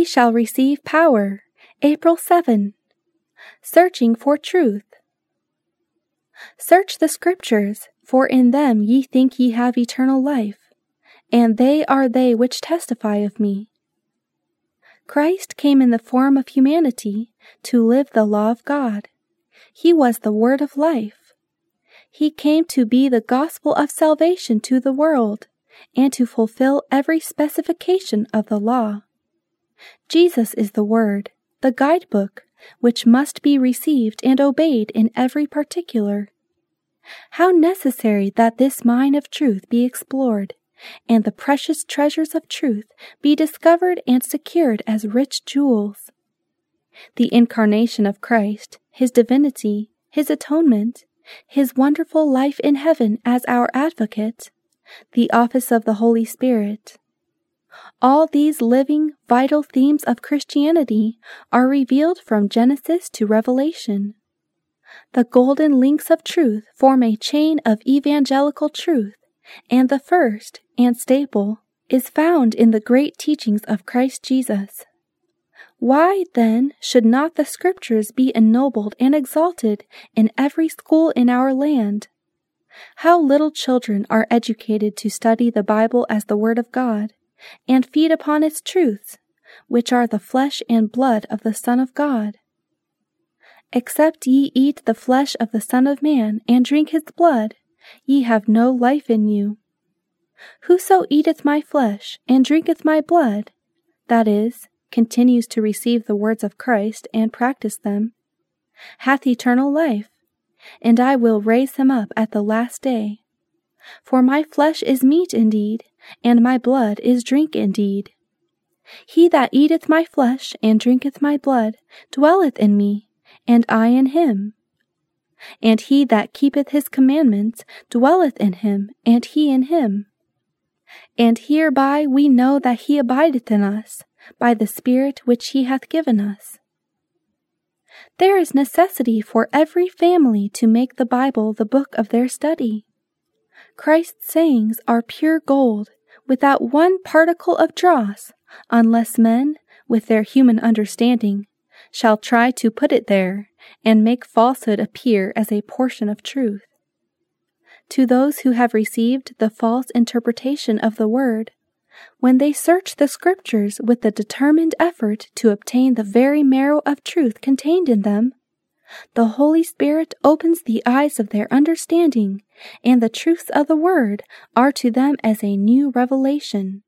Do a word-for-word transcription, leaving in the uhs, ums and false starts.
shall receive power. April seventh. Searching for truth. Search the Scriptures, for in them ye think ye have eternal life, and they are they which testify of me. Christ came in the form of humanity to live the law of God. He was the Word of life. He came to be the gospel of salvation to the world, and to fulfill every specification of the law. Jesus is the Word, the guidebook, which must be received and obeyed in every particular. How necessary that this mine of truth be explored, and the precious treasures of truth be discovered and secured as rich jewels. The incarnation of Christ, His divinity, His atonement, His wonderful life in heaven as our advocate, the office of the Holy Spirit. All these living, vital themes of Christianity are revealed from Genesis to Revelation. The golden links of truth form a chain of evangelical truth, and the first and staple is found in the great teachings of Christ Jesus. Why, then, should not the Scriptures be ennobled and exalted in every school in our land? How little children are educated to study the Bible as the Word of God, and feed upon its truths, which are the flesh and blood of the Son of God. Except ye eat the flesh of the Son of Man, and drink his blood, ye have no life in you. Whoso eateth my flesh, and drinketh my blood, that is, continues to receive the words of Christ and practice them, hath eternal life, and I will raise him up at the last day. For my flesh is meat indeed, and my blood is drink indeed. He that eateth my flesh and drinketh my blood dwelleth in me, and I in him. And he that keepeth his commandments dwelleth in him, and he in him. And hereby we know that he abideth in us, by the Spirit which he hath given us. There is necessity for every family to make the Bible the book of their study. Christ's sayings are pure gold, without one particle of dross, unless men, with their human understanding, shall try to put it there, and make falsehood appear as a portion of truth. To those who have received the false interpretation of the Word, when they search the Scriptures with the determined effort to obtain the very marrow of truth contained in them, the Holy Spirit opens the eyes of their understanding, and the truths of the Word are to them as a new revelation.